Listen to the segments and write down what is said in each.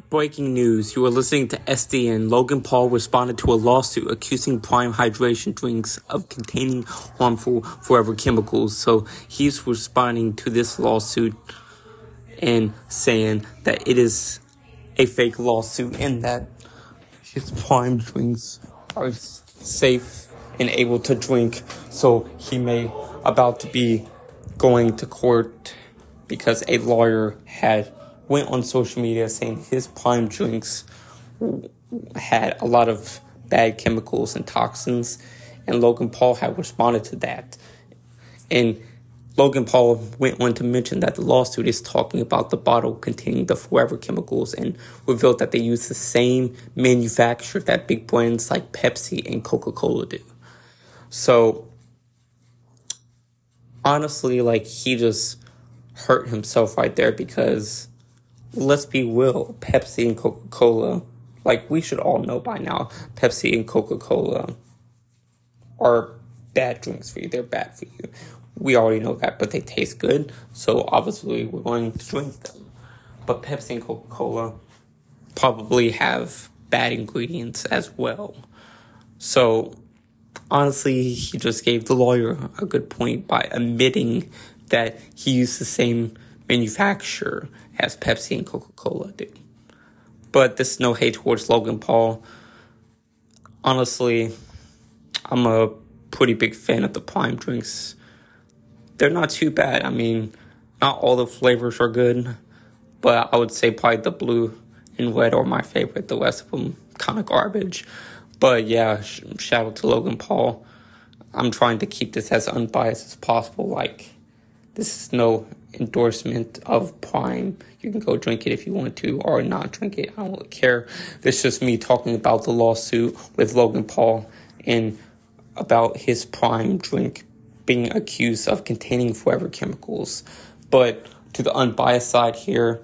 Breaking news. You are listening to SDN. Logan Paul responded to a lawsuit accusing Prime hydration drinks of containing harmful forever chemicals. So he's responding to this lawsuit and saying that it is a fake lawsuit and that his Prime drinks are safe and able to drink. So he may about to be going to court because a lawyer had went on social media saying his Prime drinks had a lot of bad chemicals and toxins, and Logan Paul had responded to that. And Logan Paul went on to mention that the lawsuit is talking about the bottle containing the forever chemicals and revealed that they use the same manufacturer that big brands like Pepsi and Coca-Cola do. So, honestly, he just hurt himself right there because, let's be real, Pepsi and Coca-Cola, we should all know by now, Pepsi and Coca-Cola are bad drinks for you. They're bad for you. We already know that, but they taste good, so obviously we're going to drink them. But Pepsi and Coca-Cola probably have bad ingredients as well. So, honestly, he just gave the lawyer a good point by admitting that he used the same manufacturer as Pepsi and Coca-Cola do. But this is no hate towards Logan Paul. Honestly, I'm a pretty big fan of the Prime drinks. They're not too bad. I mean, not all the flavors are good, but I would say probably the blue and red are my favorite. The rest of them kind of garbage. But yeah, shout out to Logan Paul. I'm trying to keep this as unbiased as possible. This is no endorsement of Prime. You can go drink it if you want to or not drink it. I don't really care. This is just me talking about the lawsuit with Logan Paul and about his Prime drink being accused of containing forever chemicals. But to the unbiased side here,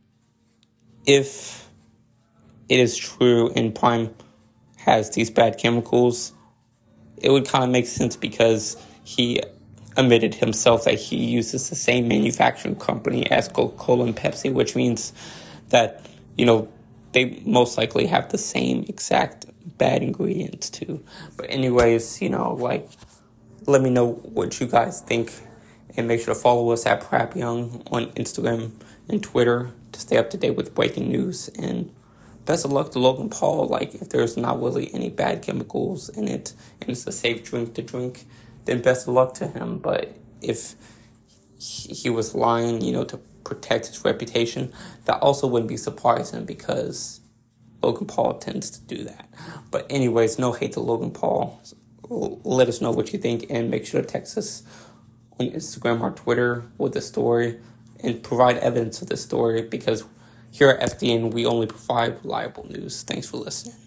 if it is true and Prime has these bad chemicals, it would kind of make sense because he admitted himself that he uses the same manufacturing company as Coca-Cola and Pepsi, which means that, they most likely have the same exact bad ingredients too. But anyways, let me know what you guys think, and make sure to follow us at Prap Young on Instagram and Twitter to stay up to date with breaking news. And best of luck to Logan Paul. If there's not really any bad chemicals in it and it's a safe drink to drink, then best of luck to him. But if he was lying, to protect his reputation, that also wouldn't be surprising because Logan Paul tends to do that. But anyways, no hate to Logan Paul. Let us know what you think and make sure to text us on Instagram or Twitter with the story and provide evidence of the story because here at FDN, we only provide reliable news. Thanks for listening.